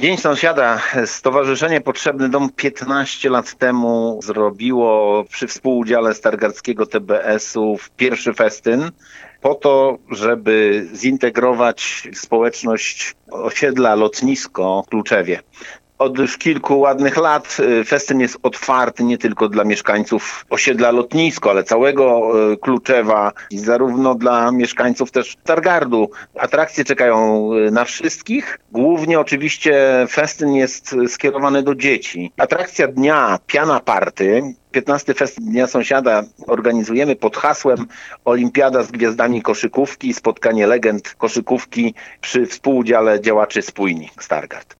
Dzień Sąsiada. Stowarzyszenie Potrzebny Dom 15 lat temu zrobiło przy współudziale Stargardzkiego TBS-u pierwszy festyn po to, żeby zintegrować społeczność osiedla Lotnisko w Kluczewie. Od już kilku ładnych lat festyn jest otwarty nie tylko dla mieszkańców osiedla Lotnisko, ale całego Kluczewa i zarówno dla mieszkańców też Stargardu. Atrakcje czekają na wszystkich. Głównie oczywiście festyn jest skierowany do dzieci. Atrakcja dnia Piana Party. 15. Festyn Dnia Sąsiada organizujemy pod hasłem Olimpiada z gwiazdami koszykówki, spotkanie legend koszykówki przy współudziale działaczy spójni Stargard.